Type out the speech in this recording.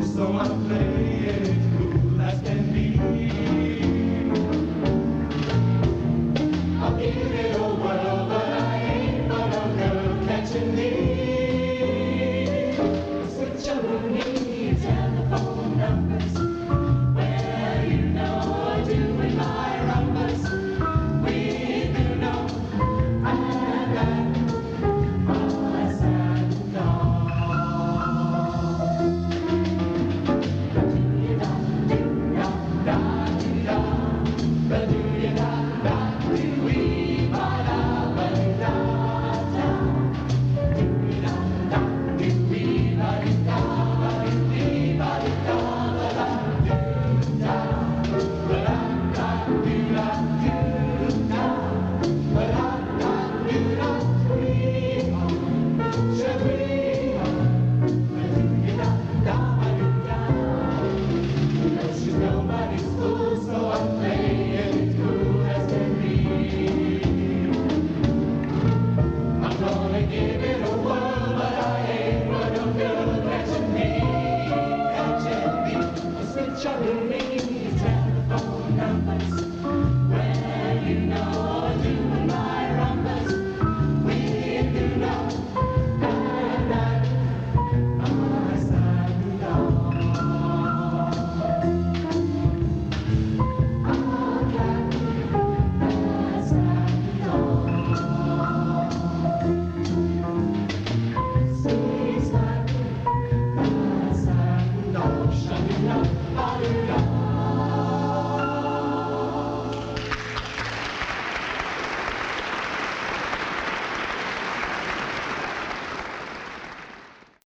so I'm playing cool as can be. I'll give it a whirl, but I ain't but a girl catching me. Switch on the telephone numbers. Well, you know, doing my rumbers. We do know I got my sad dog. Nobody's fool, so I'm playing it cool as can be. I'm gonna give it a whirl, but I ain't but a girl catching me. A switch on the